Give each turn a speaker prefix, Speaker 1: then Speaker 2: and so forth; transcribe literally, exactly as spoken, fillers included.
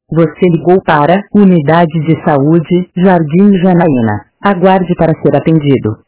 Speaker 1: Você ligou para Unidade de Saúde, Jardim Janaína. Aguarde para ser atendido.